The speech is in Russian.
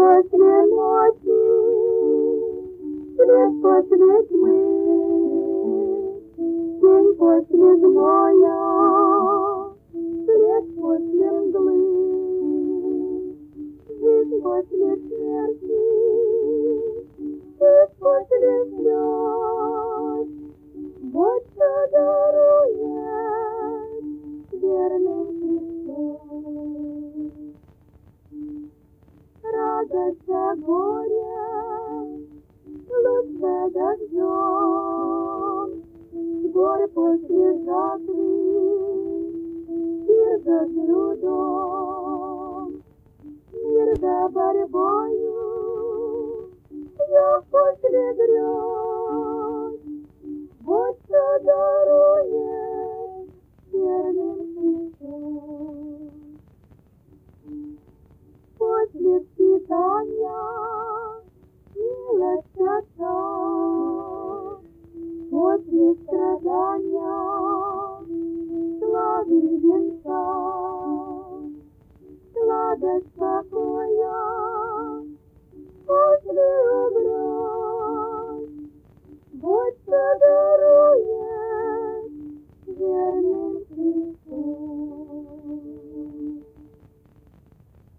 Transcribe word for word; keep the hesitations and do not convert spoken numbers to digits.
после ночи, свет после тьмы, тень после зноя, свет после мглы, жизнь после смерти, жизнь после слез. Вот что дарует верным Христос. Радость о горе, лучше дождем, горе после жатвы, мир за трудом, мир за борьбою, я после грез. Вот что дарует верным Христос. После испытания милость Отца, после страдания славы венца, сладость покоя после угрозы.